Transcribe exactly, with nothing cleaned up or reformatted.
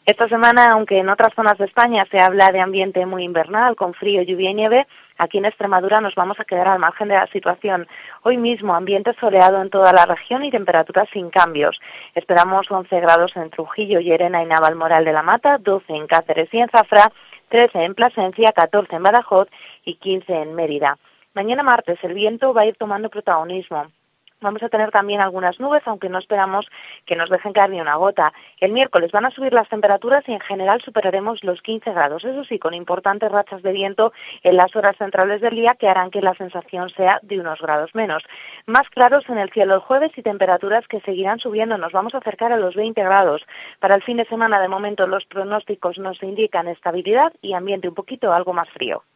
Esta semana, aunque en otras zonas de España se habla de ambiente muy invernal, con frío, lluvia y nieve, aquí en Extremadura nos vamos a quedar al margen de la situación. Hoy mismo, ambiente soleado en toda la región y temperaturas sin cambios. Esperamos once grados en Trujillo, Llerena y Navalmoral de la Mata, doce en Cáceres y en Zafra, trece en Plasencia, catorce en Badajoz y quince en Mérida. Mañana martes el viento va a ir tomando protagonismo. Vamos a tener también algunas nubes, aunque no esperamos que nos dejen caer ni una gota. El miércoles van a subir las temperaturas y en general superaremos los quince grados, eso sí, con importantes rachas de viento en las horas centrales del día que harán que la sensación sea de unos grados menos. Más claros en el cielo el jueves y temperaturas que seguirán subiendo, nos vamos a acercar a los veinte grados. Para el fin de semana, de momento, los pronósticos nos indican estabilidad y ambiente un poquito algo más frío.